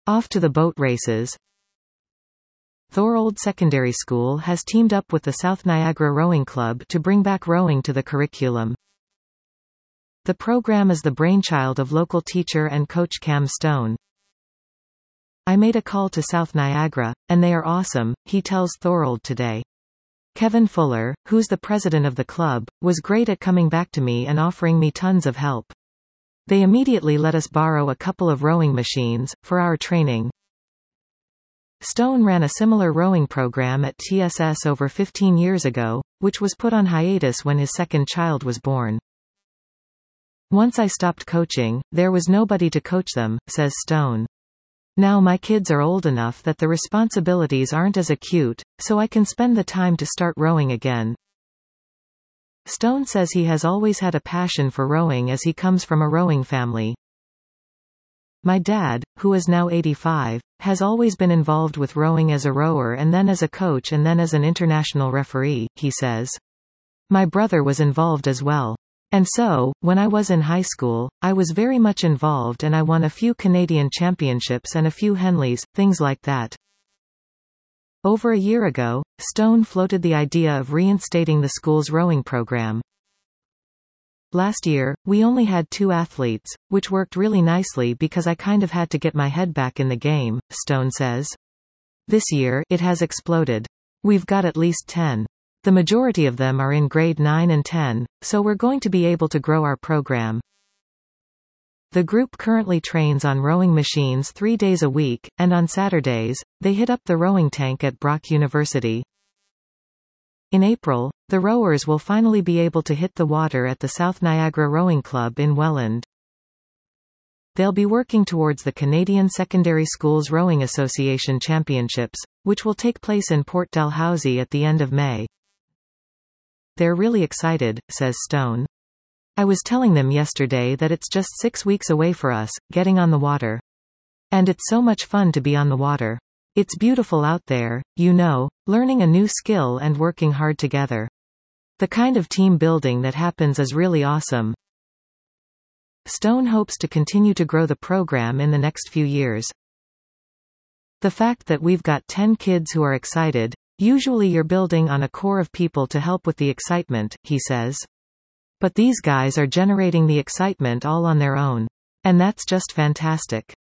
Off to the boat races. Thorold Secondary School has teamed up with the South Niagara Rowing Club to bring back rowing to the curriculum. The program is the brainchild of local teacher and coach Cam Stone. I made a call to South Niagara, and they are awesome, he tells Thorold today. Kevin Fuller, who's the president of the club, was great at coming back to me and offering me tons of help. They immediately let us borrow a couple of rowing machines, for our training. Stone ran a similar rowing program at TSS over 15 years ago, which was put on hiatus when his second child was born. Once I stopped coaching, there was nobody to coach them, says Stone. Now my kids are old enough that the responsibilities aren't as acute, so I can spend the time to start rowing again. Stone says he has always had a passion for rowing as he comes from a rowing family. My dad, who is now 85, has always been involved with rowing as a rower and then as a coach and then as an international referee, he says. My brother was involved as well. And so, when I was in high school, I was very much involved and I won a few Canadian championships and a few Henleys, things like that. Over a year ago, Stone floated the idea of reinstating the school's rowing program. Last year, we only had 2 athletes, which worked really nicely because I kind of had to get my head back in the game, Stone says. This year, it has exploded. We've got at least 10. The majority of them are in grade 9 and 10, so we're going to be able to grow our program. The group currently trains on rowing machines 3 days a week, and on Saturdays, they hit up the rowing tank at Brock University. In April, the rowers will finally be able to hit the water at the South Niagara Rowing Club in Welland. They'll be working towards the Canadian Secondary Schools Rowing Association Championships, which will take place in Port Dalhousie at the end of May. They're really excited, says Stone. I was telling them yesterday that it's just 6 weeks away for us, getting on the water. And it's so much fun to be on the water. It's beautiful out there, you know, learning a new skill and working hard together. The kind of team building that happens is really awesome. Stone hopes to continue to grow the program in the next few years. The fact that we've got 10 kids who are excited, usually you're building on a core of people to help with the excitement, he says. But these guys are generating the excitement all on their own. And that's just fantastic.